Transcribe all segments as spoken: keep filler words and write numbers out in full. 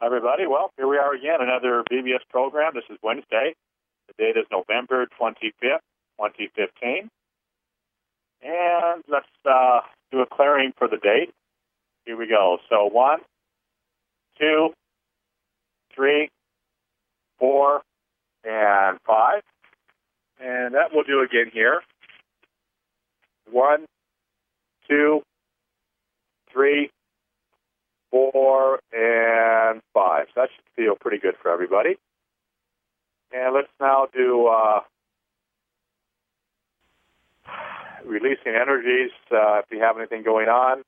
Everybody, well, here we are again, another B B S program. This is Wednesday. The date is November twenty-fifth, twenty fifteen. And let's uh, do a clearing for the date. Here we go. So one, two, three, four, and five. And that we'll do again here. One, two, three, four, and five. So that should feel pretty good for everybody. And let's now do uh, releasing energies. Uh, if you have anything going on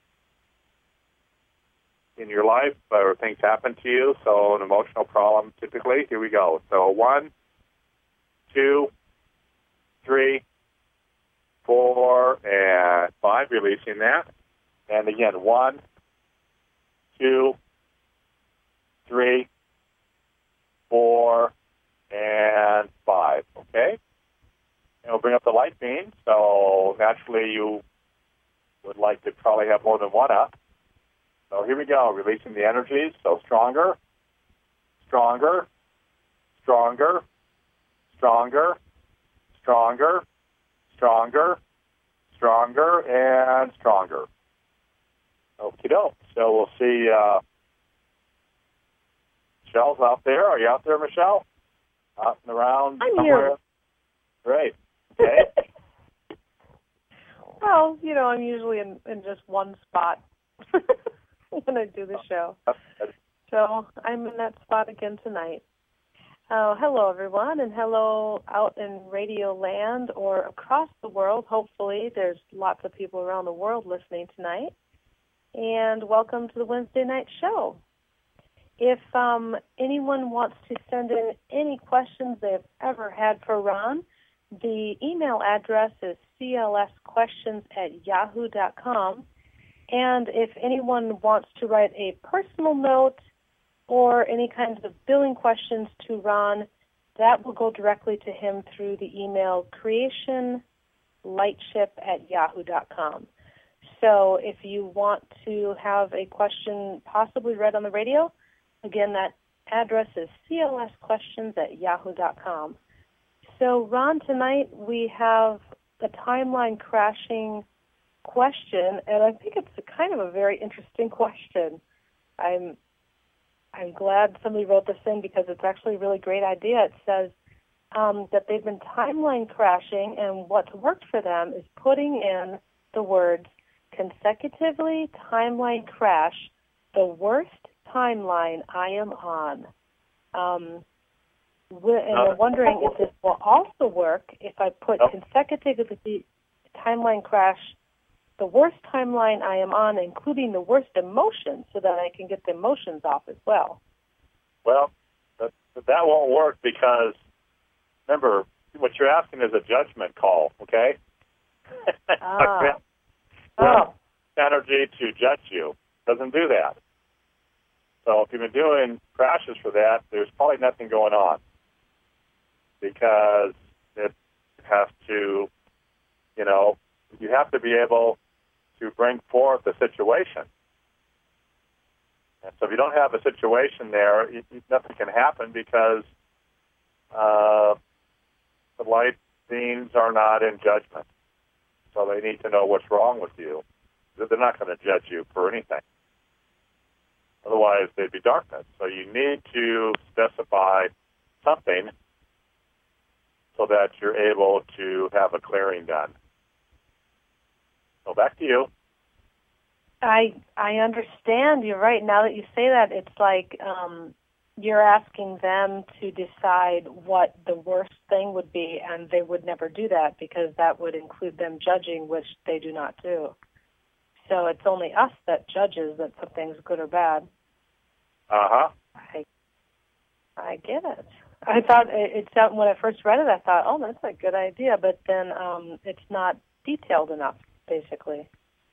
in your life or things happen to you, so an emotional problem typically. Here we go. So one, two, three, four, and five. Releasing that. And again, one, two, three, four, and five. Okay? And we'll bring up the light beam. So naturally you would like to probably have more than one up. So here we go, releasing the energies. So stronger, stronger, stronger, stronger, stronger, stronger, stronger, and stronger. Okie doke. So we'll see. Uh, Michelle's out there. Are you out there, Michelle? Out and around I'm somewhere? here. Great. Okay. Well, you know, I'm usually in, in just one spot when I do the show. So I'm in that spot again tonight. Uh, hello, everyone, and hello out in radio land or across the world. Hopefully there's lots of people around the world listening tonight. And welcome to the Wednesday night show. If um, anyone wants to send in any questions they've ever had for Ron, the email address is c l s questions at yahoo dot com. And if anyone wants to write a personal note or any kinds of billing questions to Ron, that will go directly to him through the email creationlightship at yahoo dot com. So if you want to have a question possibly read on the radio, again, that address is c l s questions at yahoo dot com. So, Ron, tonight we have a timeline crashing question, and I think it's a kind of a very interesting question. I'm I'm glad somebody wrote this in because it's actually a really great idea. It says um, that they've been timeline crashing, and what's worked for them is putting in the words consecutively timeline crash, the worst timeline I am on. Um, and they're wondering if this will also work if I put consecutively timeline crash, the worst timeline I am on, including the worst emotions, so that I can get the emotions off as well. Well, that, that won't work because, remember, what you're asking is a judgment call, okay? Ah. Oh. Energy to judge you. Doesn't do that. So if you've been doing crashes for that, there's probably nothing going on because it has to, you know, you have to be able to bring forth a situation. And so if you don't have a situation there, it, nothing can happen because uh, the light beings are not in judgment. So they need to know what's wrong with you. They're not going to judge you for anything. Otherwise, they'd be darkness. So you need to specify something so that you're able to have a clearing done. So back to you. I I understand. You're right. Now that you say that, it's like um, you're asking them to decide what the worst thing would be, and they would never do that because that would include them judging, which they do not do. So it's only us that judges that something's good or bad. Uh-huh. I, I get it. I thought it, it sounded, when I first read it, I thought, oh, that's a good idea, but then um, it's not detailed enough, basically.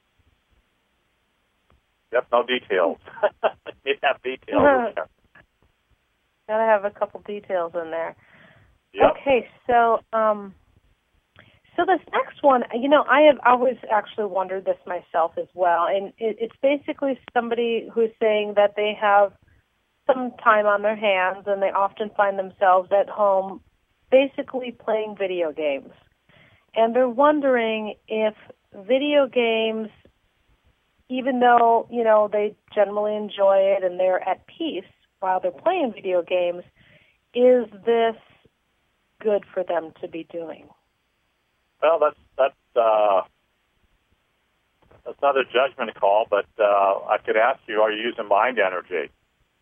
Yep, no details. You have details. Gotta have a couple details in there. Yep. Okay, so um, so this next one, you know, I have always actually wondered this myself as well, and it, it's basically somebody who's saying that they have some time on their hands, and they often find themselves at home basically playing video games. And they're wondering if video games, even though, you know, they generally enjoy it and they're at peace while they're playing video games, is this good for them to be doing? Well, that's that's uh, that's not a judgment call, but uh, I could ask you, are you using mind energy?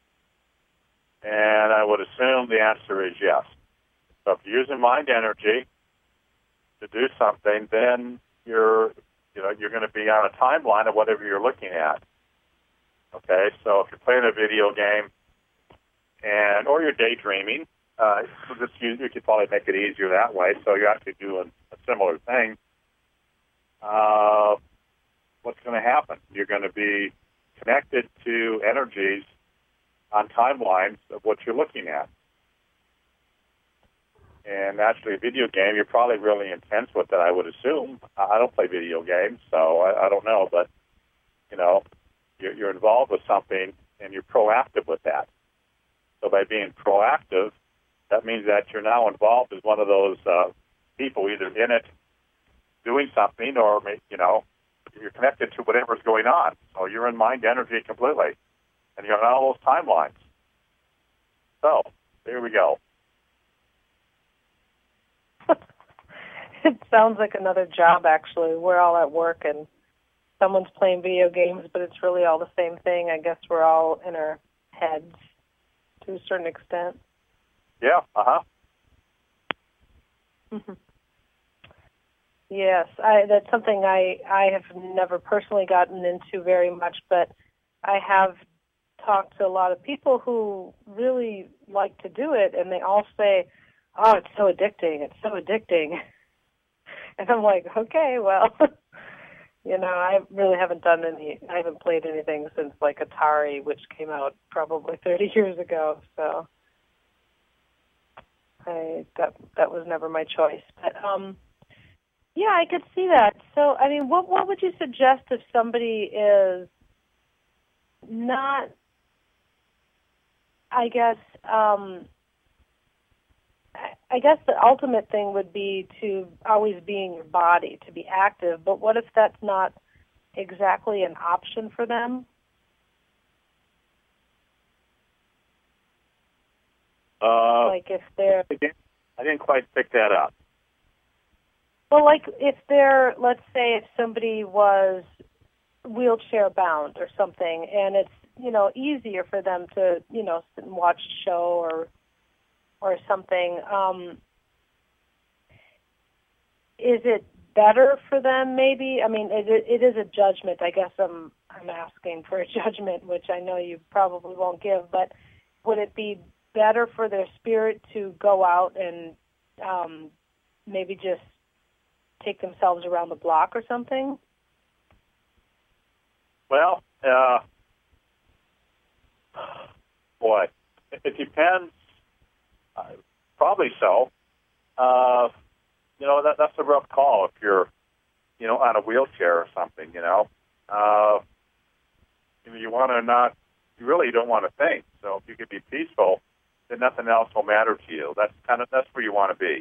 And I would assume the answer is yes. So if you're using mind energy to do something, then you're, you know, you're going to be on a timeline of whatever you're looking at. Okay, so if you're playing a video game, and or you're daydreaming, uh, so just use, you could probably make it easier that way. So you're actually doing a similar thing. Uh, what's going to happen? You're going to be connected to energies on timelines of what you're looking at. And naturally, a video game, you're probably really intense with it, I would assume. I don't play video games, so I, I don't know. But, you know, you're, you're involved with something, and you're proactive with that. So by being proactive, that means that you're now involved as one of those uh, people, either in it, doing something, or, you know, you're connected to whatever's going on. So you're in mind energy completely, and you're on all those timelines. So there we go. It sounds like another job, actually. We're all at work, and someone's playing video games, but it's really all the same thing. I guess we're all in our heads to a certain extent. Yeah, uh-huh. Mm-hmm. Yes, I, that's something I, I have never personally gotten into very much, but I have talked to a lot of people who really like to do it, and they all say, oh, it's so addicting, it's so addicting. And I'm like, okay, well, you know, I really haven't done any, I haven't played anything since, like, Atari, which came out probably thirty years ago, so I that that was never my choice. But, um, yeah, I could see that. So, I mean, what what would you suggest if somebody is not, I guess, um, I guess the ultimate thing would be to always be in your body, to be active, but what if that's not exactly an option for them? Uh, like if they're... I didn't quite pick that up. Well, like if they're, let's say if somebody was wheelchair bound or something, and it's, you know, easier for them to, you know, sit and watch a show or or something, um, is it better for them maybe? I mean, it, it is a judgment. I guess I'm, I'm asking for a judgment, which I know you probably won't give, but would it be better for their spirit to go out and um, maybe just take themselves around the block or something? Well, uh, boy, it depends. Uh, probably so. Uh, you know, that, that's a rough call if you're, you know, on a wheelchair or something, you know. Uh, you know, you want to not, you really don't want to think. So if you could be peaceful, then nothing else will matter to you. That's kind of, that's where you want to be.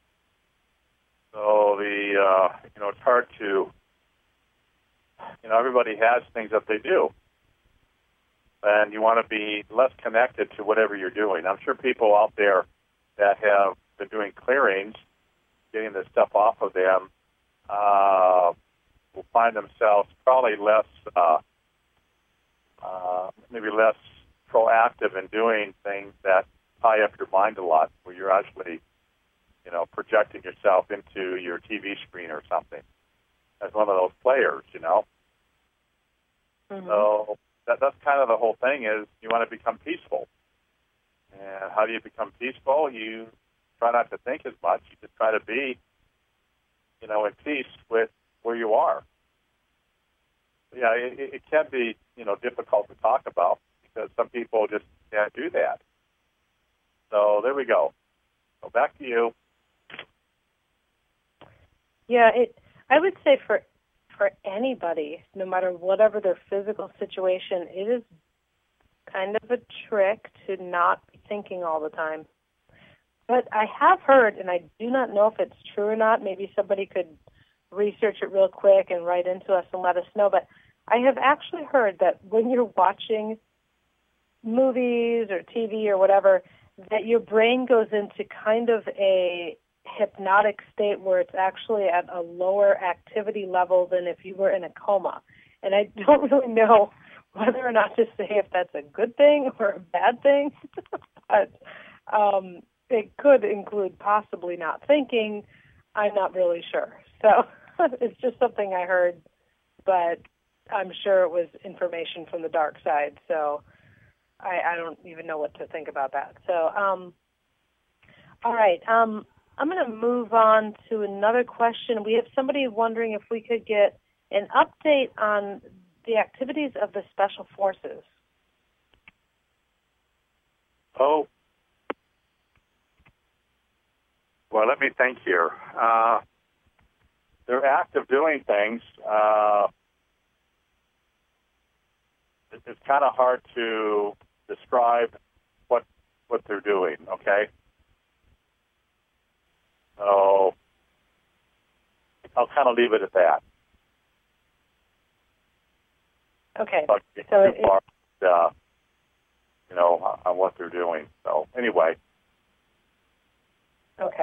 So the, uh, you know, it's hard to, you know, everybody has things that they do. And you want to be less connected to whatever you're doing. I'm sure people out there that have been doing clearings, getting this stuff off of them, uh, will find themselves probably less, uh, uh, maybe less proactive in doing things that tie up your mind a lot, where you're actually, you know, projecting yourself into your T V screen or something as one of those players, you know. Mm-hmm. So that, that's kind of the whole thing is you want to become peaceful. And how do you become peaceful? You try not to think as much. You just try to be, you know, in peace with where you are. Yeah, it, it can be, you know, difficult to talk about because some people just can't do that. So there we go. So back to you. Yeah, it. I would say for for anybody, no matter whatever their physical situation, it is kind of a trick to not be thinking all the time. But I have heard, and I do not know if it's true or not, maybe somebody could research it real quick and write into us and let us know, but I have actually heard that when you're watching movies or T V or whatever, that your brain goes into kind of a hypnotic state where it's actually at a lower activity level than if you were in a coma. And I don't really know whether or not to say if that's a good thing or a bad thing. But um, it could include possibly not thinking. I'm not really sure. So it's just something I heard, but I'm sure it was information from the dark side. So I, I don't even know what to think about that. So, um, all right. Um, I'm going to move on to another question. We have somebody wondering if we could get an update on the activities of the Special Forces. Oh, well, let me think here. Uh, they're active doing things. Uh, it, it's kind of hard to describe what what they're doing, okay? So I'll kind of leave it at that. Okay. But so too far, uh, you know, on what they're doing. So anyway. Okay.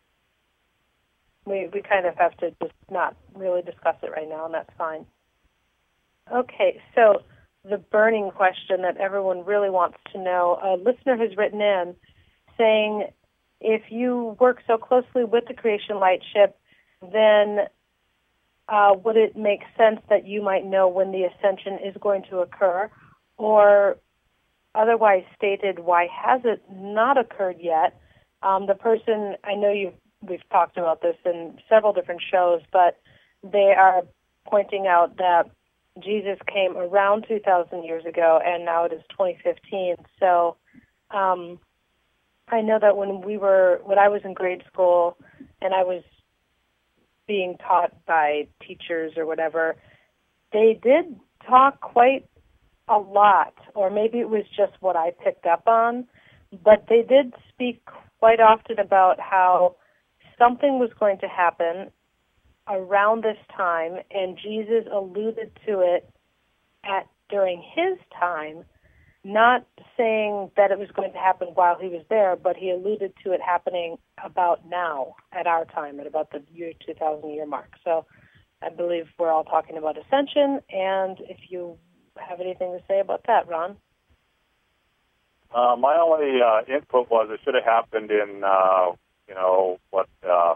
We we kind of have to just not really discuss it right now, and that's fine. Okay, so the burning question that everyone really wants to know, a listener has written in saying, if you work so closely with the Creation Light ship, then uh, would it make sense that you might know when the ascension is going to occur? Or otherwise stated, why has it not occurred yet? Um, the person, I know you've We've talked about this in several different shows, but they are pointing out that Jesus came around two thousand years ago, and now it is twenty fifteen. So um, I know that when we were, when I was in grade school, and I was being taught by teachers or whatever, they did talk quite a lot, or maybe it was just what I picked up on, but they did speak quite often about how something was going to happen around this time, and Jesus alluded to it at during his time, not saying that it was going to happen while he was there, but he alluded to it happening about now, at our time, at about the year two thousand year mark. So I believe we're all talking about ascension, and if you have anything to say about that, Ron? Uh, my only uh, input was it should have happened in... Uh, You know, what, uh,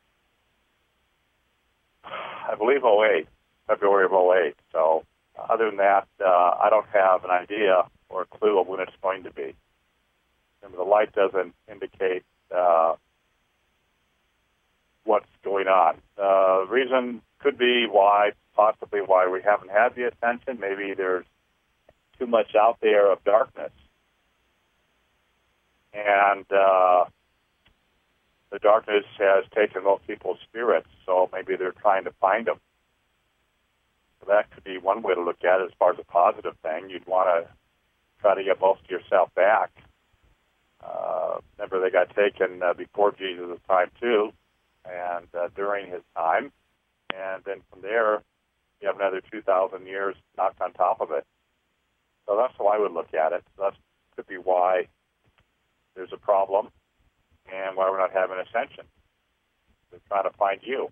I believe oh eight, February of oh eight. So other than that, uh, I don't have an idea or a clue of when it's going to be. Remember, the light doesn't indicate uh, what's going on. The uh, reason could be why, possibly why we haven't had the ascension. Maybe there's too much out there of darkness. And... Uh, The darkness has taken most people's spirits, so maybe they're trying to find them. So that could be one way to look at it as far as a positive thing. You'd want to try to get most of yourself back. Uh, remember, they got taken uh, before Jesus' time, too, and uh, during his time. And then from there, you have another two thousand years knocked on top of it. So that's how I would look at it. So that could be why there's a problem, and why we're not having ascension. They're trying to find you.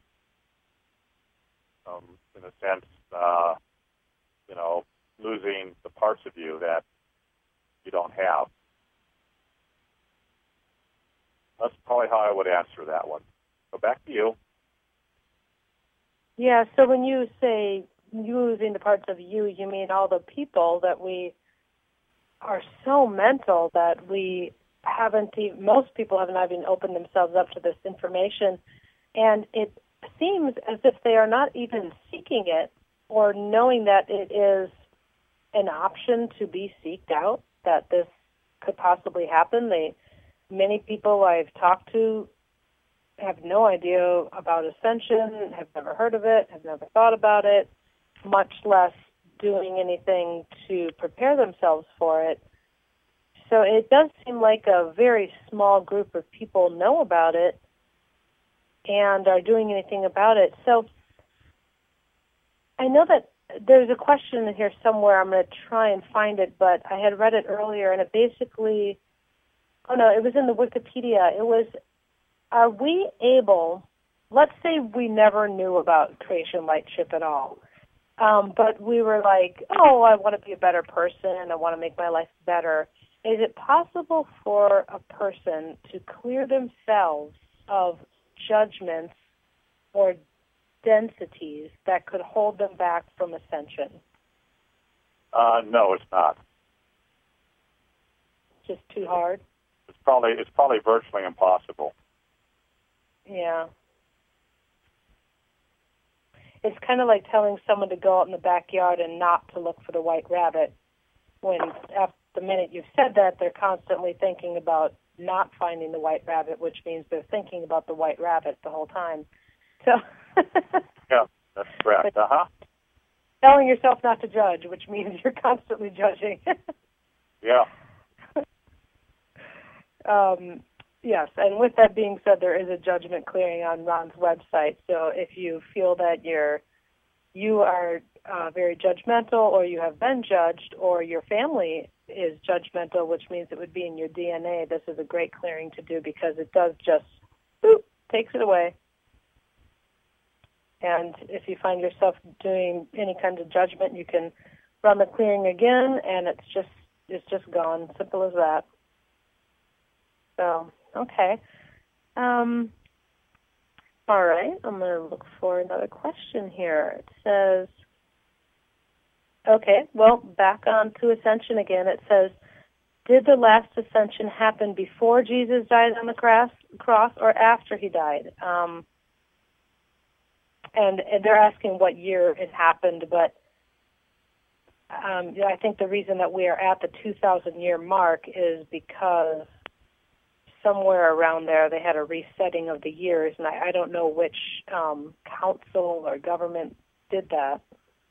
Um, in a sense, uh, you know, losing the parts of you that you don't have. That's probably how I would answer that one. So back to you. Yeah, so when you say losing the parts of you, you mean all the people that we are so mental that we haven't even, most people haven't even opened themselves up to this information, and it seems as if they are not even seeking it or knowing that it is an option to be seeked out, that this could possibly happen. They, many people I've talked to have no idea about ascension, have never heard of it, have never thought about it, much less doing anything to prepare themselves for it. So it does seem like a very small group of people know about it and are doing anything about it. So I know that there's a question in here somewhere. I'm going to try and find it, but I had read it earlier, and it basically, oh no, it was in the Wikipedia. It was, are we able, let's say we never knew about Creation Lightship at all, um, but we were like, oh, I want to be a better person, I want to make my life better. Is it possible for a person to clear themselves of judgments or densities that could hold them back from ascension? Uh, no, it's not. Just too hard? It's probably it's probably virtually impossible. Yeah. It's kind of like telling someone to go out in the backyard and not to look for the white rabbit, when after the minute you've said that, they're constantly thinking about not finding the white rabbit, which means they're thinking about the white rabbit the whole time. So yeah, that's correct. Uh-huh. Telling yourself not to judge, which means you're constantly judging. Yeah. Um, yes, and with that being said, there is a judgment clearing on Ron's website. So if you feel that you're you are uh, very judgmental, or you have been judged, or your family is judgmental, which means it would be in your D N A, this is a great clearing to do, because it does just, boop, takes it away. And if you find yourself doing any kind of judgment, you can run the clearing again, and it's just it's just gone. Simple as that. So, okay. Um, all right, I'm going to look for another question here. It says, okay, well, back on to ascension again. It says, did the last ascension happen before Jesus died on the cross, cross or after he died? Um, and, and they're asking what year it happened, but um, I think the reason that we are at the two thousand year mark is because somewhere around there they had a resetting of the years, and I, I don't know which um, council or government did that.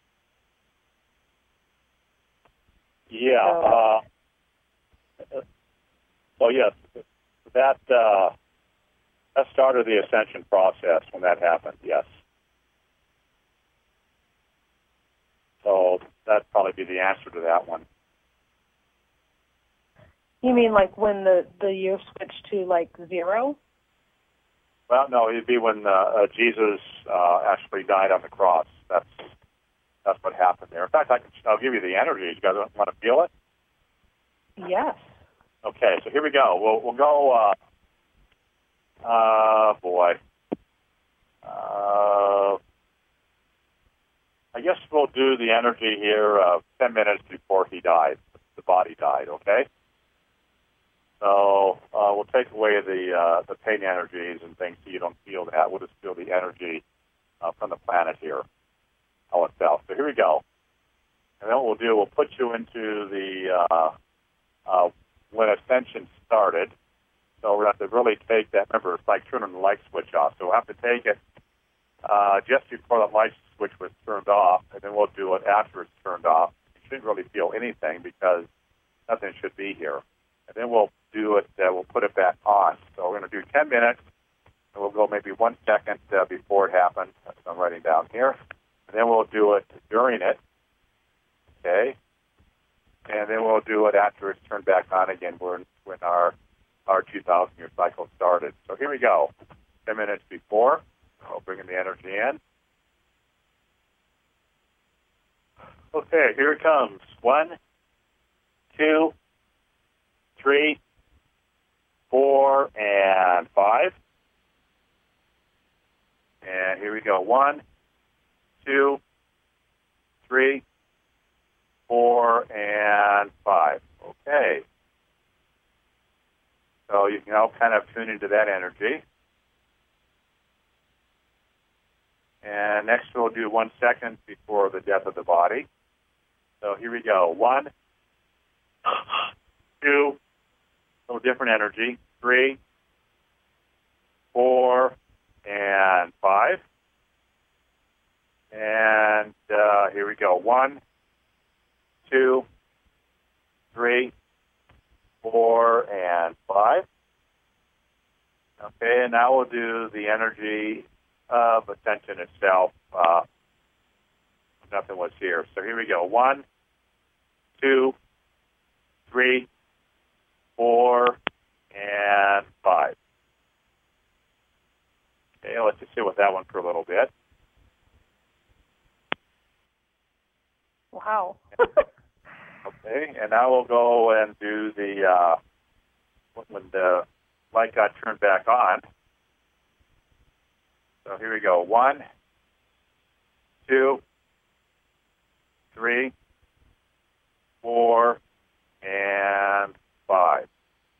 Yeah. So, uh, well, yes, that uh, that started the ascension process when that happened. Yes. So that'd probably be the answer to that one. You mean like when the, the year switched to like zero? Well, no, it'd be when uh, uh, Jesus uh, actually died on the cross. That's that's what happened there. In fact, I can, I'll give you the energy. You guys want to feel it? Yes. Okay, so here we go. We'll we'll go. Uh, uh boy. Uh, I guess we'll do the energy here uh, ten minutes before he died. The body died. Okay. So uh, we'll take away the uh, the pain energies and things so you don't feel that. We'll just feel the energy uh, from the planet here, all itself. So here we go. And then what we'll do, we'll put you into the, uh, uh, when ascension started. So we're going to have to really take that. Remember, it's like turning the light switch off. So we'll have to take it uh, just before the light switch was turned off, and then we'll do it after it's turned off. You shouldn't really feel anything because nothing should be here. And then we'll do it, uh, we'll put it back on. So we're going to do ten minutes, and we'll go maybe one second uh, before it happens. That's what I'm writing down here. And then we'll do it during it, okay? And then we'll do it after it's turned back on again when, when our our two thousand year cycle started. So here we go. ten minutes before, I'll bring in the energy in. Okay, here it comes. One, two, three, four, and five. And here we go. One, two, three, four, and five. Okay. So you can all kind of tune into that energy. And next we'll do one second before the death of the body. So here we go. One, two, a little different energy. Three, four, and five. And uh, here we go. One, two, three, four, and five. Okay, and now we'll do the energy of ascension itself. Uh, nothing was here. So here we go. One, two, three, four, and five. Okay, let's just sit with that one for a little bit. Wow. Okay, and now we'll go and do the, uh, when the light got turned back on. So here we go. One, two, three, four, and five.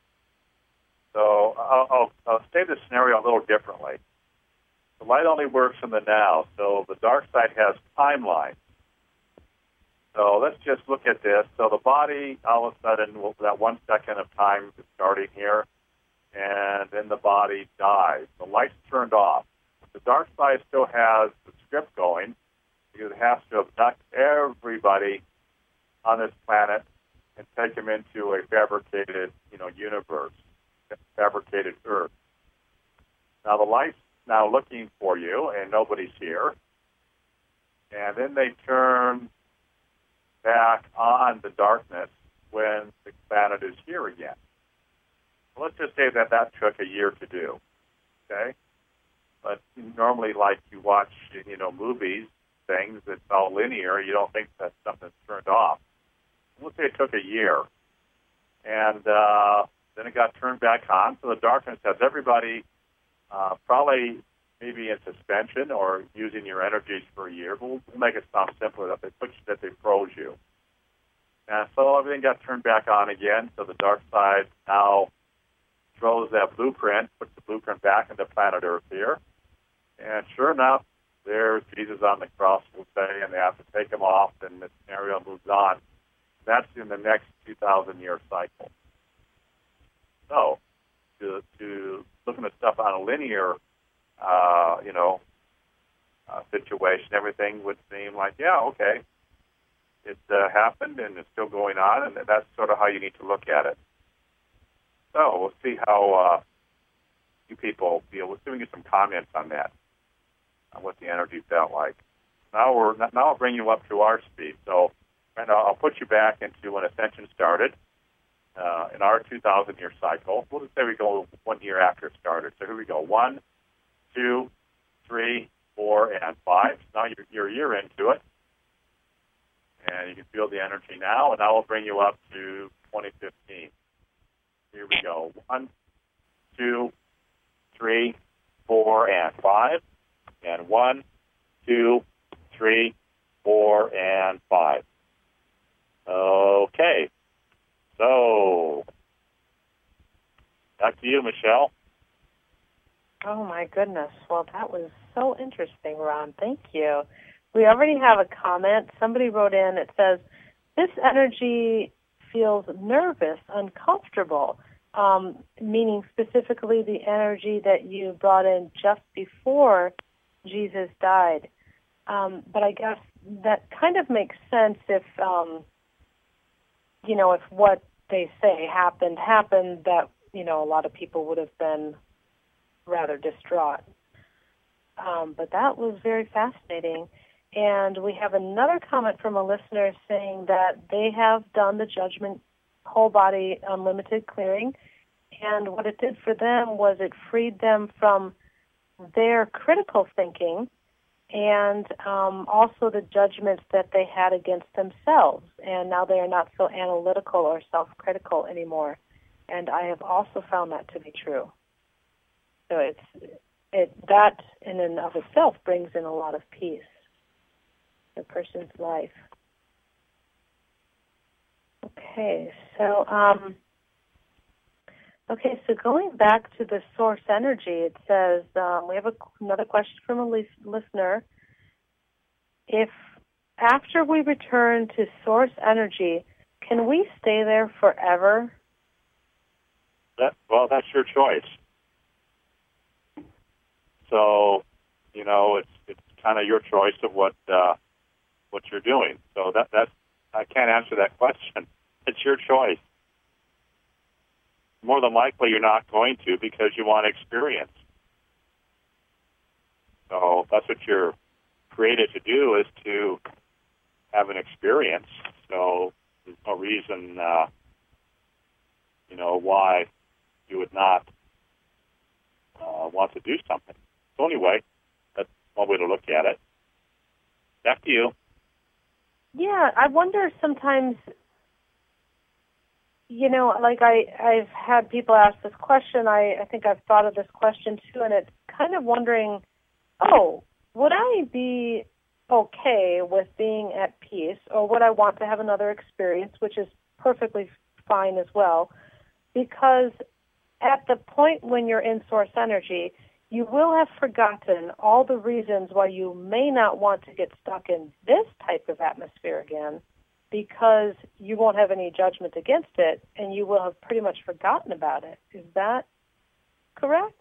So I'll, I'll, I'll state the scenario a little differently. The light only works in the now, so the dark side has timelines. So let's just look at this. So the body, all of a sudden, will, that one second of time is starting here, and then the body dies. The light's turned off. The dark side still has the script going because it has to abduct everybody on this planet and take them into a fabricated, you know, universe, fabricated Earth. Now the light's now looking for you, and nobody's here. And then they turn back on the darkness when the planet is here again. So let's just say that that took a year to do, okay? But normally, like you watch, you know, movies, things, it's all linear. You don't think that something's turned off. Let's say it took a year. And uh, then it got turned back on. So the darkness has everybody uh, probably maybe in suspension or using your energies for a year. But we'll, we'll make it sound simpler that they put you, that they froze you. And so everything got turned back on again. So the dark side now throws that blueprint, puts the blueprint back into planet Earth here. And sure enough, there's Jesus on the cross, we'll say, and they have to take him off, and the scenario moves on. That's in the next two thousand year cycle. So, to, to looking at stuff on a linear, uh, you know, uh, situation, everything would seem like, yeah, okay, it uh, happened, and it's still going on, and that's sort of how you need to look at it. So we'll see how uh, you people feel. We'll see if we get some comments on that, on what the energy felt like. Now we're now I'll bring you up to our speed. So, and I'll put you back into when Ascension started uh, in our two thousand year cycle. We'll just say we go one year after it started. So here we go: one, two, three, four, and five. Now you're, you're a year into it, and you can feel the energy now. And now we'll bring you up to twenty fifteen. Here we go. One, two, three, four, and five. And one, two, three, four, and five. Okay. So, back to you, Michelle. Oh, my goodness. Well, that was so interesting, Ron. Thank you. We already have a comment. Somebody wrote in. It says, this energy feels nervous, uncomfortable, um, meaning specifically the energy that you brought in just before Jesus died. Um, but I guess that kind of makes sense if, um, you know, if what they say happened, happened, that, you know, a lot of people would have been rather distraught. Um, but that was very fascinating. And we have another comment from a listener saying that they have done the Judgment Whole Body Unlimited clearing, and what it did for them was it freed them from their critical thinking and um, also the judgments that they had against themselves. And now they are not so analytical or self-critical anymore. And I have also found that to be true. So it's it that in and of itself brings in a lot of peace to a person's life. Okay, so um, okay, so going back to the source energy, it says um, we have a, another question from a lis- listener. If after we return to source energy, can we stay there forever? That, well, that's your choice. So, you know, it's it's kind of your choice of what uh, what you're doing. So that that's I can't answer than likely you're not going to because you want experience. So that's what you're created to do, is to have an experience. So there's no reason, uh, you know, why you would not uh, want to do something. So anyway, that's one way to look at it. Back to you. Yeah, I wonder sometimes, you know, like I, I've had people ask this question. I, I think I've thought of this question too, and it's kind of wondering, oh, would I be okay with being at peace, or would I want to have another experience, which is perfectly fine as well, because at the point when you're in source energy, you will have forgotten all the reasons why you may not want to get stuck in this type of atmosphere again, because you won't have any judgment against it, and you will have pretty much forgotten about it. Is that correct?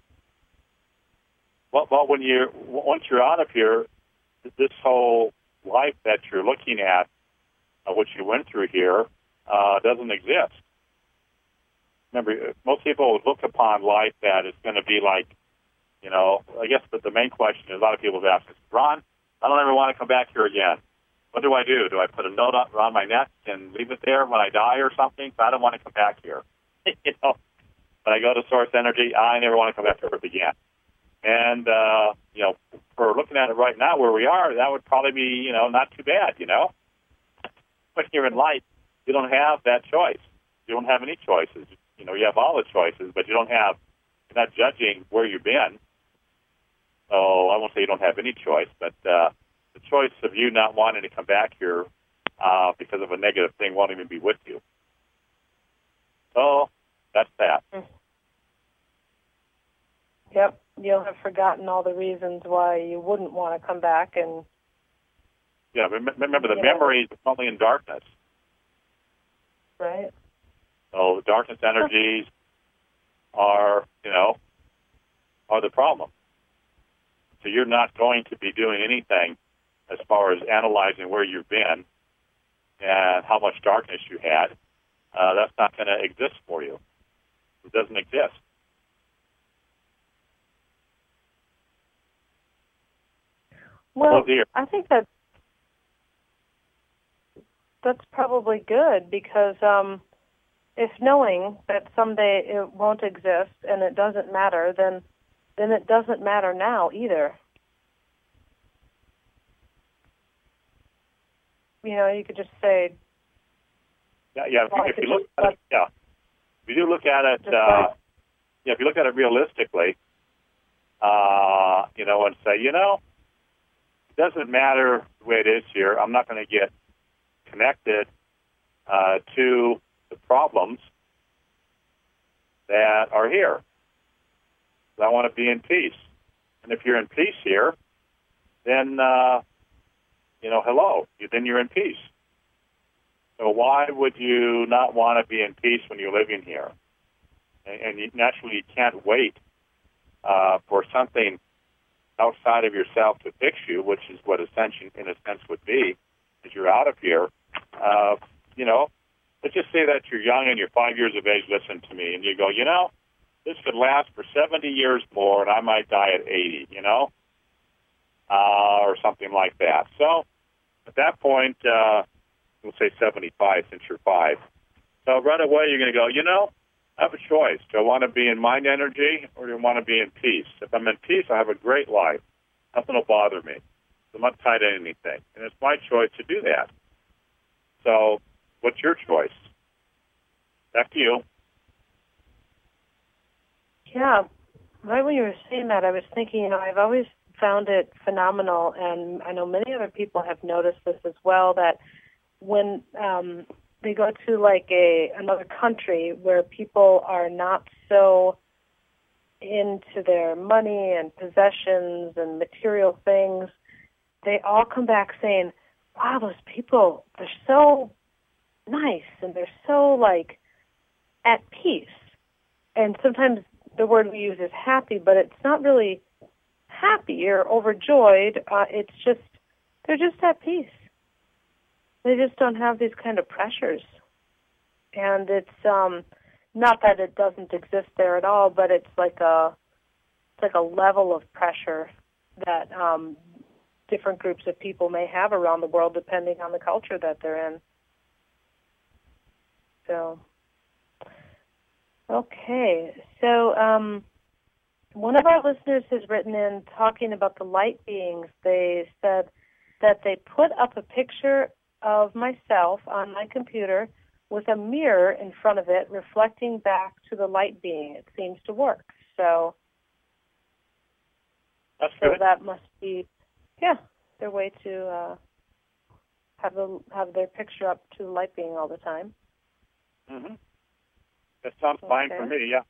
Well, well when you're, once you're out of here, this whole life that you're looking at, uh, what you went through here, uh, doesn't exist. Remember, most people would look upon life that it's going to be like, you know, I guess the, the main question is a lot of people have asked is, Ron, I don't ever want to come back here again. What do I do? Do I put a note up around my neck and leave it there when I die or something? I don't want to come back here. You know, when I go to source energy, I never want to come back to Earth again. And, uh, you know, for looking at it right now where we are, that would probably be, you know, not too bad, you know. But here in life, you don't have that choice. You don't have any choices. You know, you have all the choices, but you don't have, you're not judging where you've been. So I won't say you don't have any choice, but uh, the choice of you not wanting to come back here uh, because of a negative thing won't even be with you. So that's that. Yep, you'll have forgotten all the reasons why you wouldn't want to come back. And yeah, remember the memories are only in darkness. Right. So the darkness energies are, you know, are the problem. So you're not going to be doing anything as far as analyzing where you've been and how much darkness you had. Uh, that's not going to exist for you. It doesn't exist. Well, oh dear. I think that that's probably good, because um, if knowing that someday it won't exist and it doesn't matter, then then it doesn't matter now either. You know, you could just say, yeah, yeah. Well, if you look at it, yeah, if you do look at it, uh, yeah, if you look at it realistically, uh, you know, and say, you know, it doesn't matter the way it is here. I'm not going to get connected uh, to the problems that are here. I want to be in peace. And if you're in peace here, then, uh, you know, hello, then you're in peace. So why would you not want to be in peace when you're living here? And, and you, naturally, you can't wait uh, for something outside of yourself to fix you, which is what ascension, in a sense, would be, as you're out of here. Uh, you know, let's just say that you're young and you're five years of age, listen to me, and you go, you know, this could last for seventy years more, and I might die at eighty, you know, uh, or something like that. So at that point, uh, we'll say seventy-five since you're five. So right away you're going to go, you know, I have a choice. Do I want to be in mind energy, or do I want to be in peace? If I'm in peace, I have a great life. Nothing will bother me. I'm not tied to anything. And it's my choice to do that. So what's your choice? Back to you. Yeah, right when you were saying that, I was thinking, you know, I've always found it phenomenal, and I know many other people have noticed this as well, that when um, they go to like a another country where people are not so into their money and possessions and material things, they all come back saying, wow, those people, they're so nice and they're so like at peace. And sometimes the word we use is happy, but it's not really happy or overjoyed. Uh, it's just, they're just at peace. They just don't have these kind of pressures. And it's, um, not that it doesn't exist there at all, but it's like a it's like a level of pressure that um, different groups of people may have around the world, depending on the culture that they're in. So, okay. So, um, one of our listeners has written in talking about the light beings. They said that they put up a picture of myself on my computer with a mirror in front of it reflecting back to the light being. It seems to work. So, That's so good. that must be, yeah, their way to uh, have the have their picture up to the light being all the time. Mm-hmm. That sounds fine Okay. for me, yeah.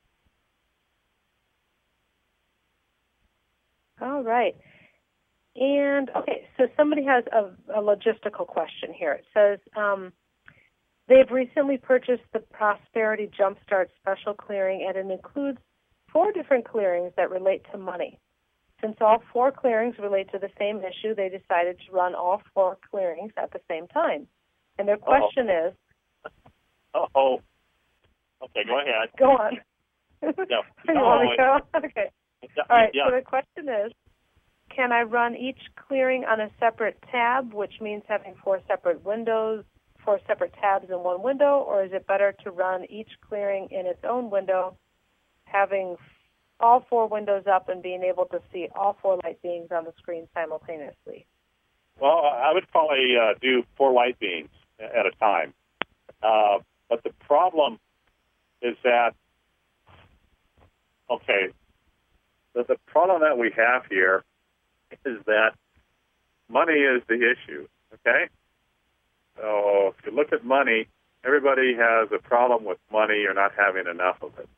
All right. And, okay, so somebody has a, a logistical question here. It says, um, they've recently purchased the Prosperity Jumpstart Special Clearing, and it includes four different clearings that relate to money. Since all four clearings relate to the same issue, they decided to run all four clearings at the same time. And their question Uh-oh. is... Uh-oh. Okay, go ahead. Go on. No. You no, want to go? Okay. All right, yeah. so the question is, can I run each clearing on a separate tab, which means having four separate windows, four separate tabs in one window, or is it better to run each clearing in its own window, having all four windows up and being able to see all four light beings on the screen simultaneously? Well, I would probably uh, do four light beams at a time. Uh, but the problem is that, okay, the, the problem that we have here is that money is the issue, okay? So if you look at money, everybody has a problem with money or not having enough of it.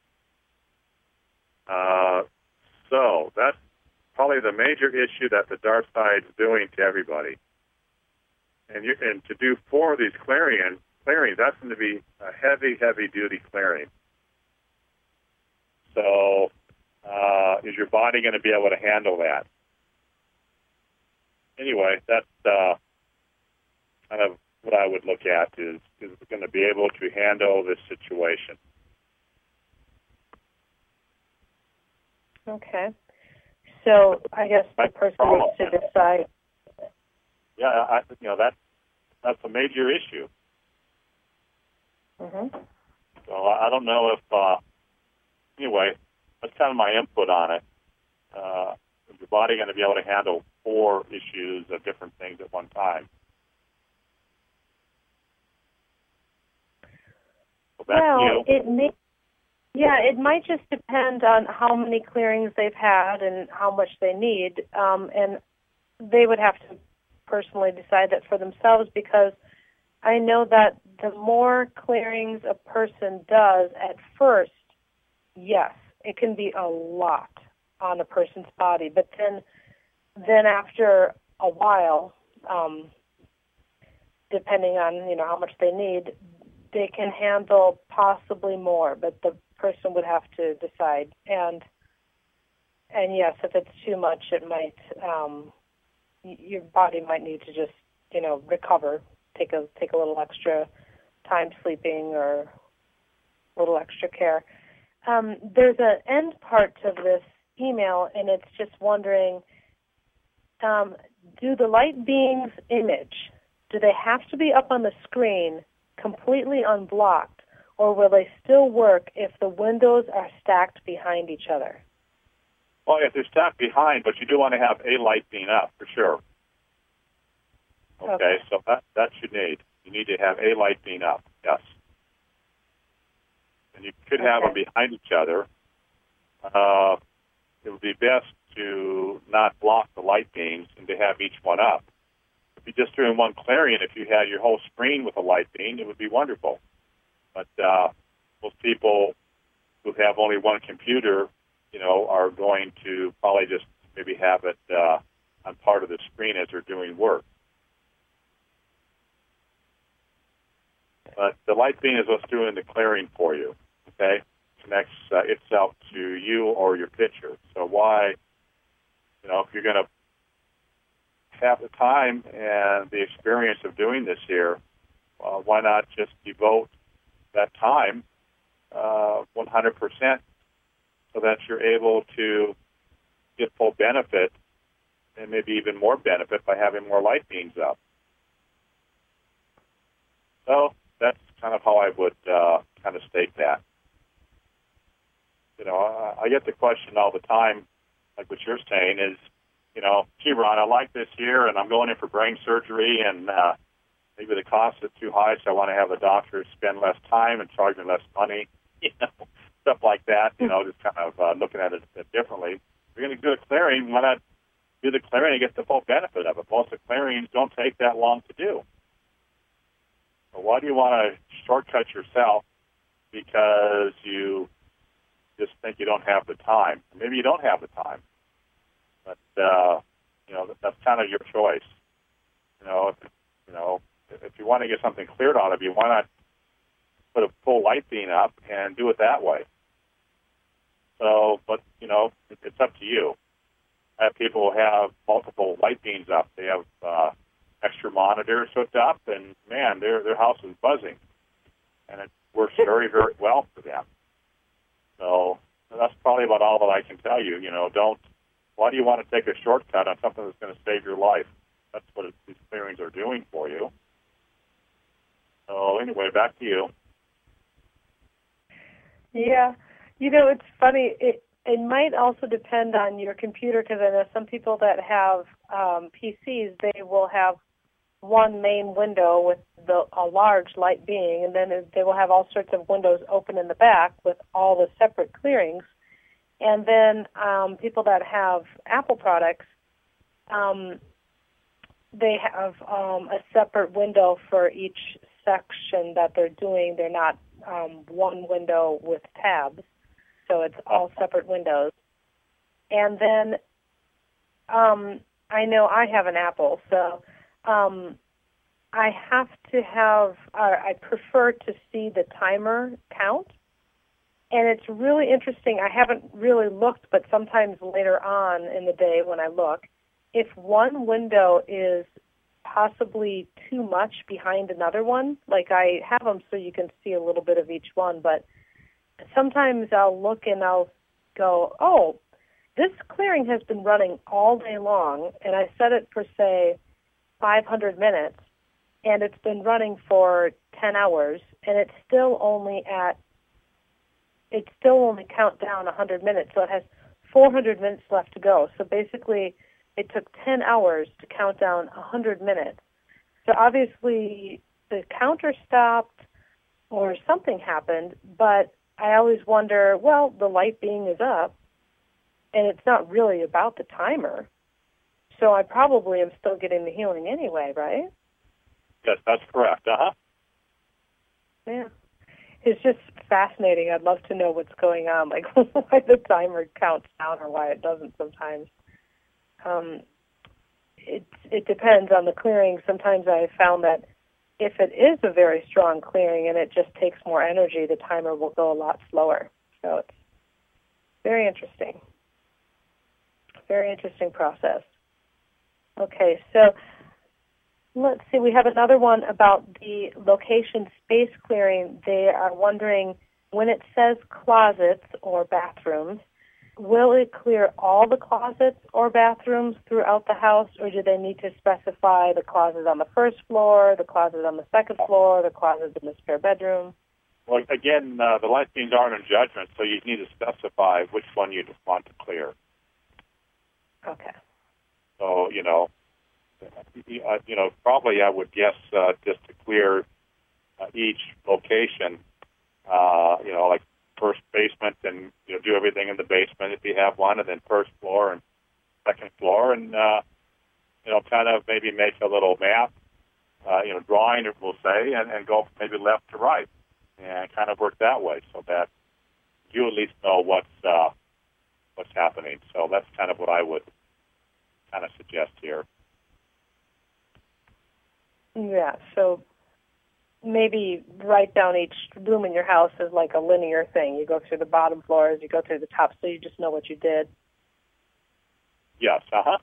Uh, so that's probably the major issue that the dark side is doing to everybody. And you and to do four of these clearing, clearings, that's going to be a heavy, heavy-duty clearing. So uh, is your body going to be able to handle that? Anyway, that's uh, kind of what I would look at is, is it going to be able to handle this situation? Okay. So I guess the person needs to decide. Yeah, I, you know, that, that's a major issue. Mm-hmm. So I don't know if, uh, anyway, that's kind of my input on it. Uh, is your body going to be able to handle four issues of different things at one time? So back well, to you. it may, yeah, it might just depend on how many clearings they've had and how much they need, um, and they would have to personally decide that for themselves, because I know that the more clearings a person does at first, yes, it can be a lot on a person's body, but then then after a while, um, depending on, you know, how much they need, they can handle possibly more, but the person would have to decide. And and yes, if it's too much, it might um, your body might need to just, you know, recover, take a take a little extra time sleeping or a little extra care. Um, there's an end part to this email, and it's just wondering, um, do the light beings image, do they have to be up on the screen completely unblocked, or will they still work if the windows are stacked behind each other? Well, if they're stacked behind, but you do want to have a light being up, for sure. Okay, Okay. so that, that you need. You need to have a light being up, yes. And you could have Okay. them behind each other. Uh, it would be best to not block the light beams and to have each one up. If you're just doing one clearing, if you had your whole screen with a light beam, it would be wonderful. But uh, most people who have only one computer, you know, are going to probably just maybe have it uh, on part of the screen as they're doing work. But the light beam is what's doing the clearing for you, okay? Connects uh, itself to you or your picture. So why, you know, if you're going to have the time and the experience of doing this here, uh, why not just devote that time uh, one hundred percent so that you're able to get full benefit and maybe even more benefit by having more light beams up. So that's kind of how I would uh, kind of state that. You know, I, I get the question all the time, like what you're saying is, you know, gee, Ron, I like this here, and I'm going in for brain surgery, and uh, maybe the cost is too high, so I want to have the doctor spend less time and charge me less money, you know, stuff like that, you know, just kind of uh, looking at it a bit differently. If you're going to do a clearing, why not do the clearing and get the full benefit of it? Most of the clearings don't take that long to do. So why do you want to shortcut yourself because you just think you don't have the time? Maybe you don't have the time, but uh, you know that's kind of your choice. You know, if, you know, if you want to get something cleared out of you, why not put a full light beam up and do it that way? So, but you know, it, it's up to you. I have people who have multiple light beams up. They have uh, extra monitors hooked up, and man, their their house is buzzing, and it works very, very well for them. So that's probably about all that I can tell you. You know, don't. Why do you want to take a shortcut on something that's going to save your life? That's what it, these clearings are doing for you. So anyway, back to you. Yeah, you know, it's funny. It it might also depend on your computer, because I know some people that have um, P Cs, they will have one main window with the, a large light being, and then they will have all sorts of windows open in the back with all the separate clearings. And then um, people that have Apple products, um, they have um, a separate window for each section that they're doing. They're not um, one window with tabs, so it's all separate windows. And then um, I know I have an Apple, so Um, I have to have, uh, I prefer to see the timer count. And it's really interesting. I haven't really looked, but sometimes later on in the day when I look, if one window is possibly too much behind another one, like I have them so you can see a little bit of each one, but sometimes I'll look and I'll go, oh, this clearing has been running all day long, and I set it for, say, five hundred minutes, and it's been running for ten hours, and it's still only at, it's still only count down one hundred minutes, so it has four hundred minutes left to go. So basically, it took ten hours to count down one hundred minutes. So obviously, the counter stopped or something happened, but I always wonder, well, the light being is up, and it's not really about the timer. So I probably am still getting the healing anyway, right? Yes, that's correct. Uh-huh. Yeah. It's just fascinating. I'd love to know what's going on, like why the timer counts down or why it doesn't sometimes. Um, it, it depends on the clearing. Sometimes I have found that if it is a very strong clearing and it just takes more energy, the timer will go a lot slower. So it's very interesting. Very interesting process. Okay, so let's see. We have another one about the location space clearing. They are wondering, when it says closets or bathrooms, will it clear all the closets or bathrooms throughout the house, or do they need to specify the closet on the first floor, the closet on the second floor, the closet in the spare bedroom? Well, again, uh, the light beams aren't in judgment, so you need to specify which one you want to clear. Okay. So, you know, you know, probably I would guess uh, just to clear uh, each location, uh, you know, like first basement and, you know, do everything in the basement if you have one, and then first floor and second floor, and, uh, you know, kind of maybe make a little map, uh, you know, drawing, it will say, and, and go maybe left to right, and kind of work that way so that you at least know what's, uh, what's happening. So that's kind of what I would kind of suggest here. Yeah, so maybe write down each room in your house as like a linear thing. You go through the bottom floors, you go through the top, so you just know what you did. Yes, uh-huh.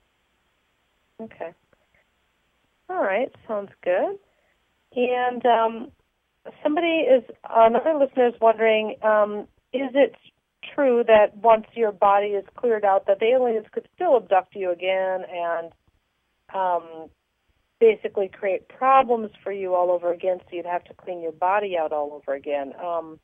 Okay. All right, sounds good. And um, somebody is, another listener is wondering, um, is it true that once your body is cleared out that the aliens could still abduct you again and um, basically create problems for you all over again, so you'd have to clean your body out all over again? Um,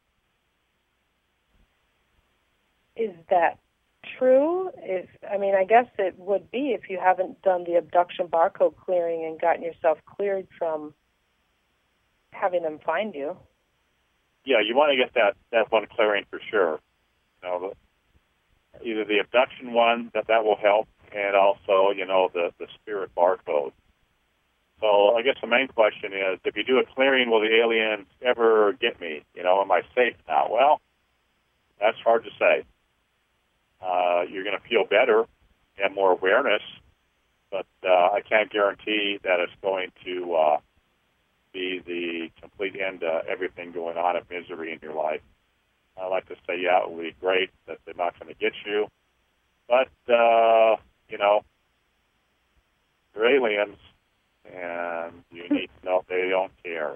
is that true? If, I mean, I guess it would be if you haven't done the abduction barcode clearing and gotten yourself cleared from having them find you. Yeah, you want to get that, that one clearing for sure. You know, the, either the abduction one, that that will help, and also, you know, the, the spirit barcode. So I guess the main question is, if you do a clearing, will the aliens ever get me? You know, am I safe now? Well, that's hard to say. Uh, you're going to feel better, have more awareness, but uh, I can't guarantee that it's going to uh, be the complete end to everything going on of misery in your life. I like to say, yeah, it will be great that they're not going to get you, but, uh, you know, they're aliens, and you need to know they don't care.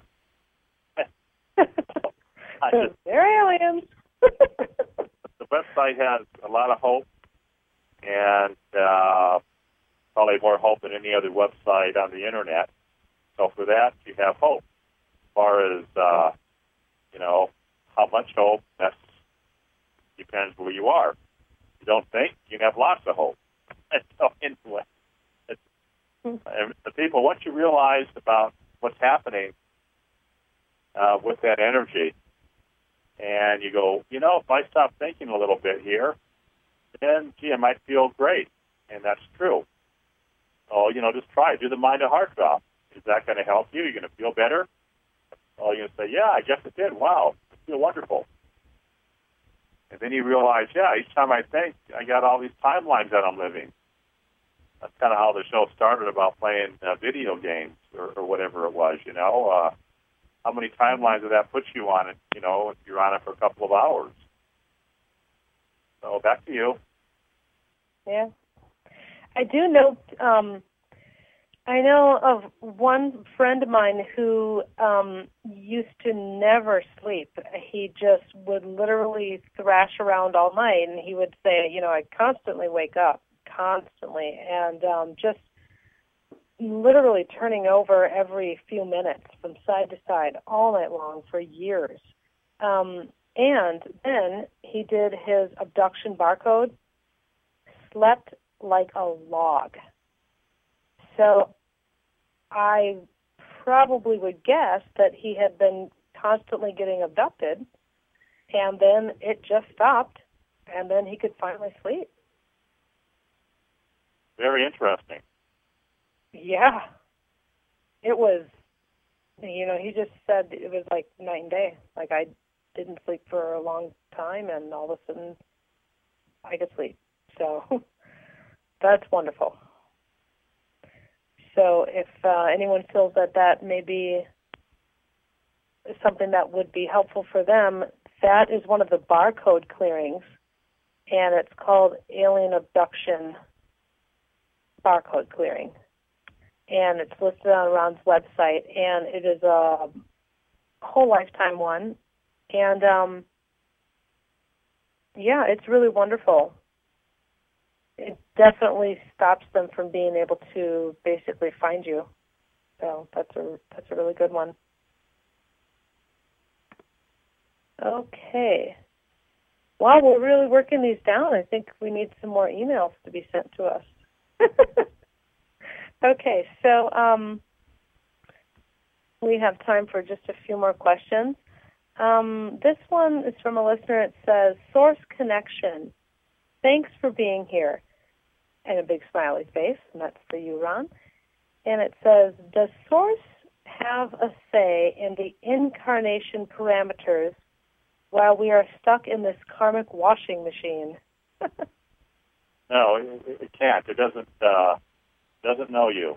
I just, they're aliens. The website has a lot of hope, and uh, probably more hope than any other website on the internet. So for that, you have hope. As far as, uh, you know, how much hope, that depends where you are. If you don't think, you can have lots of hope. So anyway, it's, the people, once you realize about what's happening uh, with that energy, and you go, you know, if I stop thinking a little bit here, then, gee, I might feel great. And that's true. Oh, you know, just try it. Do the mind to heart drop. Is that going to help you? You're going to feel better? Oh, you're going to say, yeah, I guess it did. Wow, I feel wonderful. And then you realize, yeah, each time I think, I got all these timelines that I'm living. That's kind of how the show started, about playing uh, video games or, or whatever it was, you know. Uh, how many timelines did that put you on it, you know, if you're on it for a couple of hours? So back to you. Yeah. I do know, um, I know of one friend of mine who um, used to never sleep. He just would literally thrash around all night, and he would say, you know, I constantly wake up, constantly, and um, just literally turning over every few minutes from side to side all night long for years. Um, and then he did his abduction barcode, slept like a log. So I probably would guess that he had been constantly getting abducted, and then it just stopped, and then he could finally sleep. Very interesting. Yeah. It was, you know, he just said it was like night and day. Like, I didn't sleep for a long time, and all of a sudden I could sleep. So that's wonderful. So if uh, anyone feels that that may be something that would be helpful for them, that is one of the barcode clearings, and it's called Alien Abduction Barcode Clearing. And it's listed on Ron's website, and it is a whole lifetime one. And, um, yeah, it's really wonderful. It definitely stops them from being able to basically find you. So that's a that's a really good one. Okay. Well, we're really working these down. I think we need some more emails to be sent to us. Okay, so um, we have time for just a few more questions. Um, this one is from a listener. It says, Source Connection. Thanks for being here. And a big smiley face, and that's for you, Ron. And it says, does Source have a say in the incarnation parameters while we are stuck in this karmic washing machine? No, it, it can't. It doesn't uh, doesn't know you.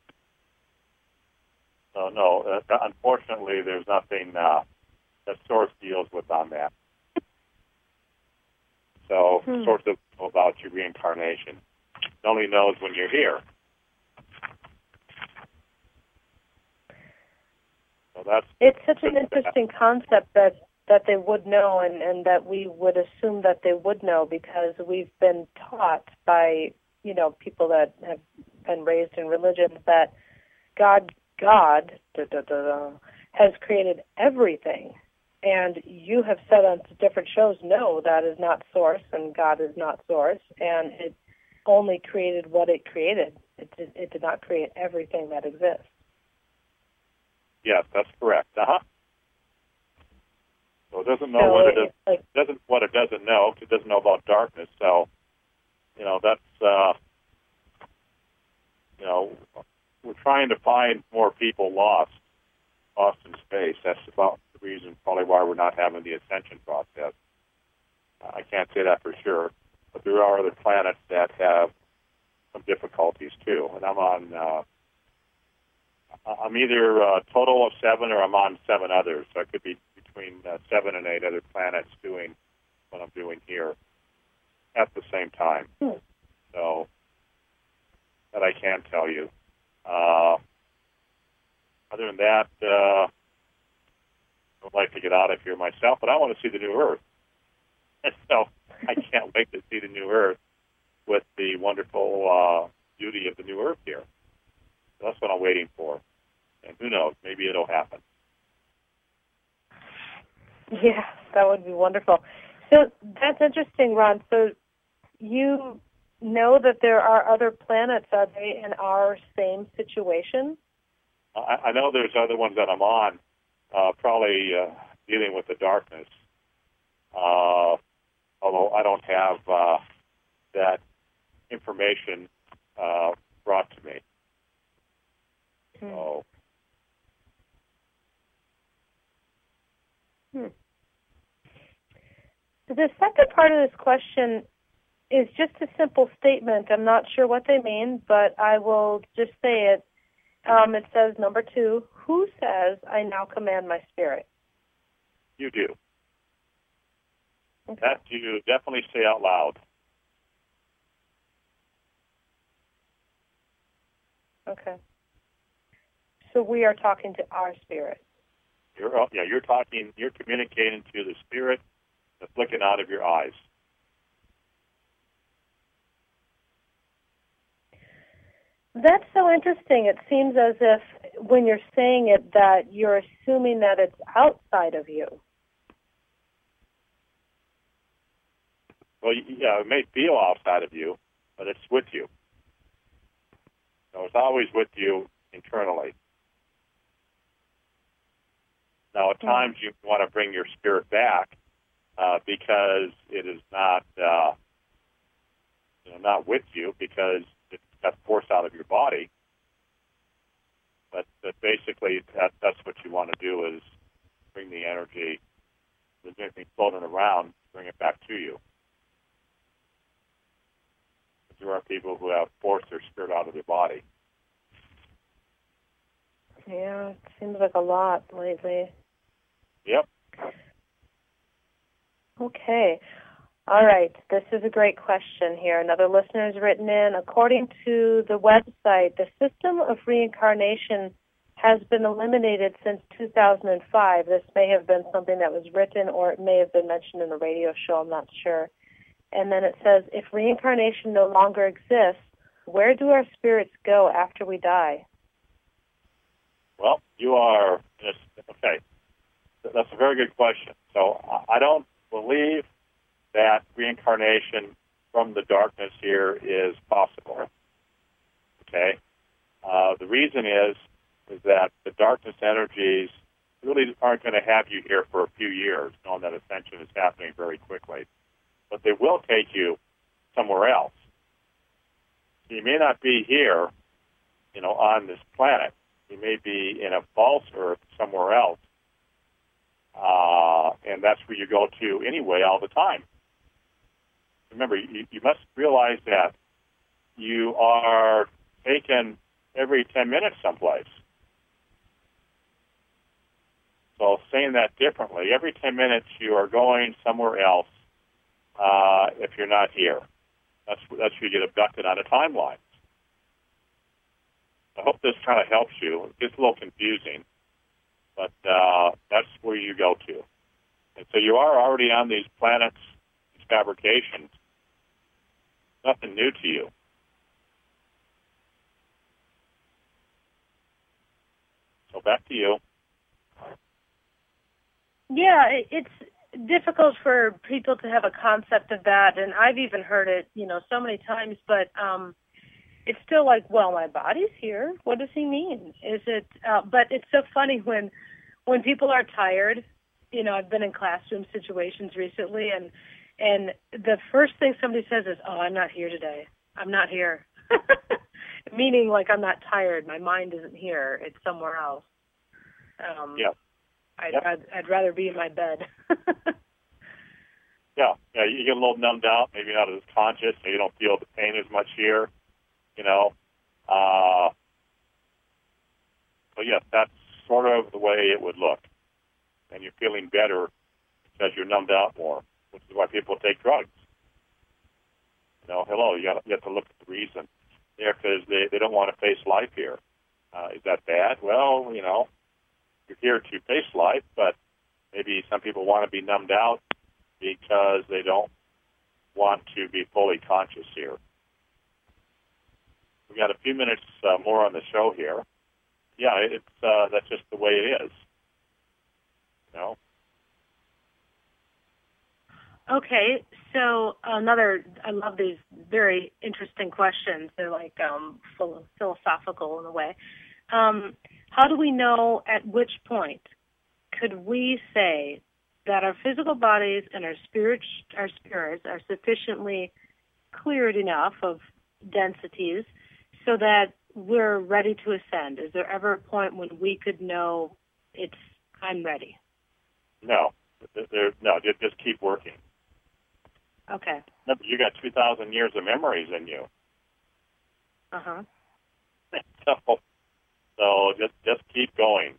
So, no, uh, unfortunately, there's nothing uh, that Source deals with on that. So, hmm. Source doesn't know about your reincarnation. It only knows when you're here. So that's it's such an interesting concept that, that they would know and, and that we would assume that they would know because we've been taught by, you know, people that have been raised in religions that God, God da, da, da, da, has created everything. And you have said on different shows, no, that is not source and God is not source. And it only created what it created. It did, it did not create everything that exists. Yes, that's correct. Uh-huh. So it doesn't know so what it, it like, doesn't what it doesn't know. It doesn't know about darkness. So, you know, that's uh, you know, we're trying to find more people lost, lost in space. That's about the reason, probably why we're not having the ascension process. Uh, I can't say that for sure, but there are other planets that have some difficulties too. And I'm on. Uh, I'm either a total of seven or I'm on seven others. So I could be between uh, seven and eight other planets doing what I'm doing here at the same time. Hmm. So that I can tell you. Uh, other than that, uh, I'd like to get out of here myself, but I want to see the new Earth. And so I can't wait to see the new Earth with the wonderful uh, beauty of the new Earth here. So that's what I'm waiting for. And who knows, maybe it'll happen. Yeah, that would be wonderful. So that's interesting, Ron. So you know that there are other planets. Are they in our same situation? I, I know there's other ones that I'm on, uh, probably uh, dealing with the darkness. Uh, although I don't have uh, that information uh, brought to me. Hmm. So. Hmm. The second part of this question is just a simple statement. I'm not sure what they mean, but I will just say it. Um, it says, number two, who says, I now command my spirit? You do. Okay. That you definitely say out loud. Okay. So we are talking to our spirit. You're, yeah, you're talking, you're communicating to the spirit that's looking out of your eyes. That's so interesting. It seems as if when you're saying it that you're assuming that it's outside of you. Well, yeah, it may feel outside of you, but it's with you. So it's always with you internally. Now, at times you want to bring your spirit back uh, because it is not, uh, you know, not with you because it got forced out of your body. But, but basically, that, that's what you want to do is bring the energy, there's anything floating around, bring it back to you. There are people who have forced their spirit out of their body. Yeah, it seems like a lot lately. Yep. Okay. All right. This is a great question here. Another listener has written in, according to the website, the system of reincarnation has been eliminated since two thousand five. This may have been something that was written or it may have been mentioned in a radio show. I'm not sure. And then it says, if reincarnation no longer exists, where do our spirits go after we die? Well, you are, okay, that's a very good question. So I don't believe that reincarnation from the darkness here is possible. Okay? Uh, the reason is, is that the darkness energies really aren't going to have you here for a few years, knowing that ascension is happening very quickly. But they will take you somewhere else. You may not be here, you know, on this planet. You may be in a false Earth somewhere else. Uh, and that's where you go to anyway all the time. Remember, you, you must realize that you are taken every ten minutes someplace. So saying that differently, every ten minutes you are going somewhere else uh, if you're not here. That's, that's where you get abducted on a timeline. I hope this kind of helps you. It gets a little confusing. but uh, that's where you go to. And so you are already on these planets, these fabrications. Nothing new to you. So back to you. Yeah, it, it's difficult for people to have a concept of that, and I've even heard it, you know, so many times, but um, it's still like, well, my body's here. What does he mean? Is it, uh, but it's so funny when, when people are tired, you know, I've been in classroom situations recently, and, and the first thing somebody says is, oh, I'm not here today. I'm not here. Meaning like I'm not tired. My mind isn't here. It's somewhere else. Um, yeah. I'd, Yep. I'd, I'd rather be in my bed. yeah, yeah, you get a little numbed out, maybe not as conscious, so you don't feel the pain as much here, you know. Uh, so, yes, that's sort of the way it would look. And you're feeling better because you're numbed out more, which is why people take drugs. You know, hello, you, gotta, you have to look at the reason there because they, they don't want to face life here. Uh, is that bad? Well, you know, you're here to face life, but maybe some people want to be numbed out because they don't want to be fully conscious here. We got a few minutes uh, more on the show here. Yeah, it's uh, that's just the way it is. You know. Okay, so another, I love these very interesting questions. They're like um, phil- philosophical in a way. Um, how do we know at which point could we say that our physical bodies and our spirit, our spirits are sufficiently cleared enough of densities so that we're ready to ascend? Is there ever a point when we could know it's, I'm ready? No, there, no, just, just keep working. Okay. Remember, you got two thousand years of memories in you. Uh-huh. so, so just, just keep going.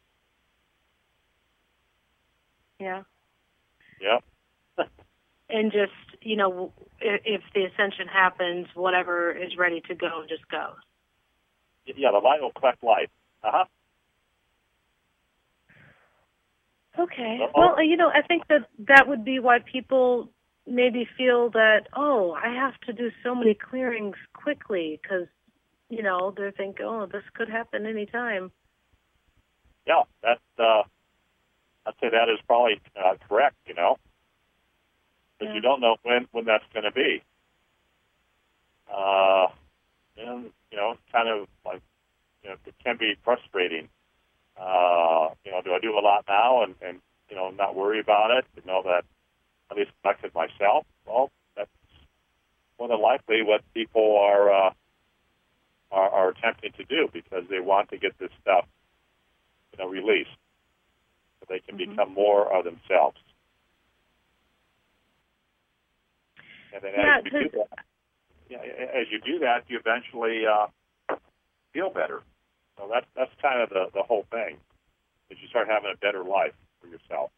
Yeah. Yep. And just, you know, if, if the ascension happens, whatever is ready to go just goes. Yeah, the light will collect light. Uh-huh. Okay. Uh-oh. Well, you know, I think that that would be why people maybe feel that, oh, I have to do so many clearings quickly because, you know, they're thinking, oh, this could happen any time. Yeah, that's, uh, I'd say that is probably uh, correct, you know, because Yeah. you don't know when, when that's going to be. Uh, and, you know, it's kind of like, you know, it can be frustrating. Uh, you know, do I do a lot now and, and, you know, not worry about it, to know that at least affected myself? Well, that's more than likely what people are, uh, are, are attempting to do because they want to get this stuff, you know, released so they can mm-hmm. become more of themselves. And then yeah, as you do that, yeah, as you do that, you eventually uh, feel better. So that's that's kind of the, the whole thing, is you start having a better life for yourself.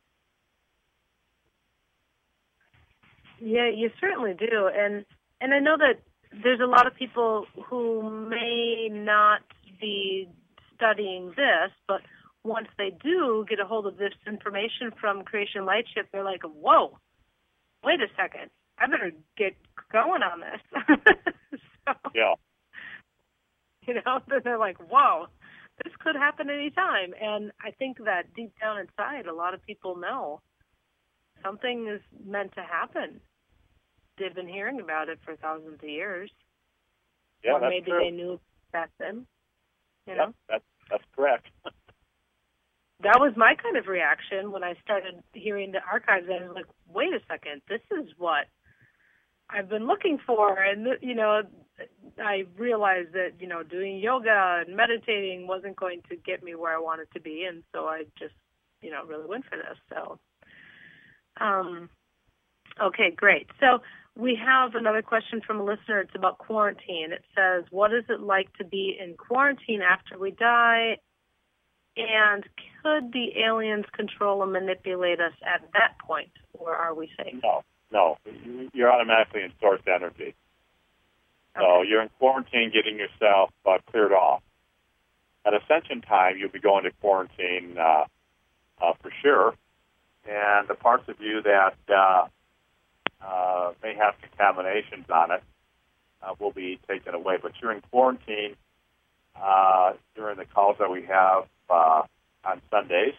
Yeah, you certainly do. And and I know that there's a lot of people who may not be studying this, but once they do get a hold of this information from Creation Lightship, they're like, whoa, wait a second, I better get going on this. so, yeah. You know, then they're like, whoa, this could happen anytime. And I think that deep down inside, a lot of people know something is meant to happen. They've been hearing about it for thousands of years. Yeah, or that's maybe true. they knew back then. You yep, know? That's, that's correct. That was my kind of reaction when I started hearing the archives. I was like, wait a second, this is what I've been looking for. And, you know, I realized that, you know, doing yoga and meditating wasn't going to get me where I wanted to be. And so I just, you know, really went for this. So, um, okay, great. So we have another question from a listener. It's about quarantine. It says, what is it like to be in quarantine after we die? And could the aliens control and manipulate us at that point, or are we safe? No, no. You're automatically in source energy. So okay. You're in quarantine getting yourself uh, cleared off. at Ascension time, you'll be going to quarantine uh, uh, for sure. And the parts of you that uh, uh, may have contaminations on it uh, will be taken away. But you're in quarantine uh, during the calls that we have uh, on Sundays.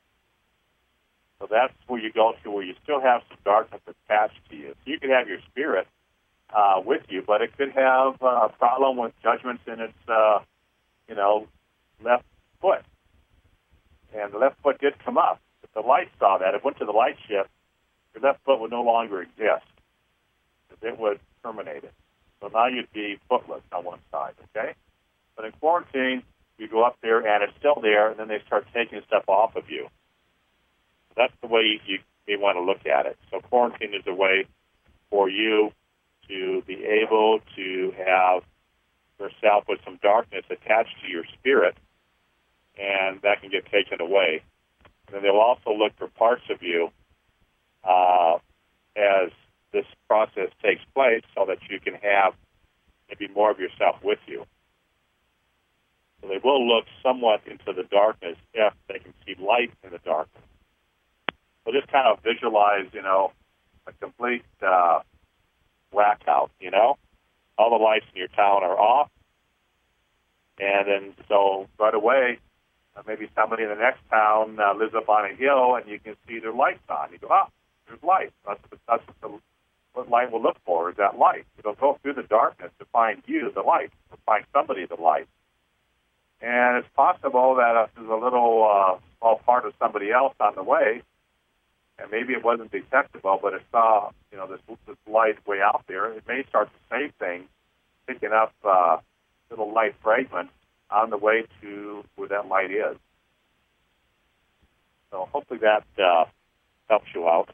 So that's where you go to, where you still have some darkness attached to you. So you could have your spirit uh, with you, but it could have uh, a problem with judgments in its, uh, you know, left foot. And the left foot did come up. If the light saw that, it went to the light ship, your left foot would no longer exist. It would terminate it. So now you'd be footless on one side, okay? But in quarantine, you go up there, and it's still there, and then they start taking stuff off of you. That's the way you may want to look at it. So quarantine is a way for you to be able to have yourself with some darkness attached to your spirit, and that can get taken away. And then they'll also look for parts of you uh, as this process takes place so that you can have maybe more of yourself with you. So they will look somewhat into the darkness if they can see light in the darkness. So just kind of visualize, you know, a complete uh, whack out, you know. All the lights in your town are off. And then so right away, uh, maybe somebody in the next town uh, lives up on a hill and you can see their lights on. You go, ah, there's light. That's, that's what, the, what light will look for, is that light. It'll go through the darkness to find you, the light, to find somebody, the light. And it's possible that if there's a little uh, small part of somebody else on the way, and maybe it wasn't detectable, but it saw, you know, this, this light way out there. It may start to say things, picking up uh, little light fragments on the way to where that light is. So hopefully that uh, helps you out.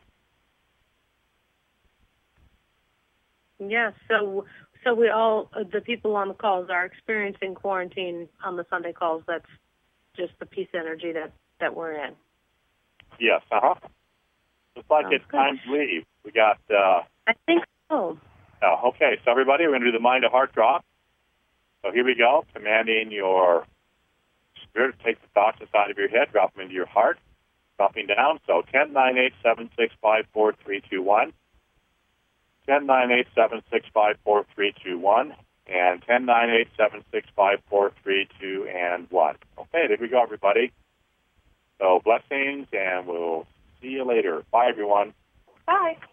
Yeah, so so we all, uh, the people on the calls are experiencing quarantine on the Sunday calls. That's just the peace energy that, that we're in. Yes, uh-huh. Looks like Sounds it's good. time to leave. We got... Uh, I think so. oh, okay, so everybody, we're going to do the mind to heart drop. So here we go, commanding your spirit to take the thoughts inside of your head, drop them into your heart, dropping down. So ten, nine, eight, seven, six, five, four, three, two, one. ten, nine, eight, seven, six, five, four, three, two, one. And ten, nine, eight, seven, six, five, four, three, two, and one. Okay, there we go, everybody. So blessings, and we'll see you later. Bye, everyone. Bye.